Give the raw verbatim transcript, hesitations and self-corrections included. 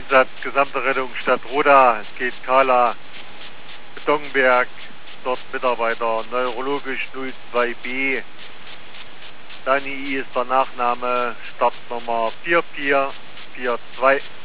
Einsatz, gesamte Rettung Stadtroda. Es geht Kala, Betonberg, dort Mitarbeiter, neurologisch null zwei B. Dani ist der Nachname, Startnummer vier vier vier zwei.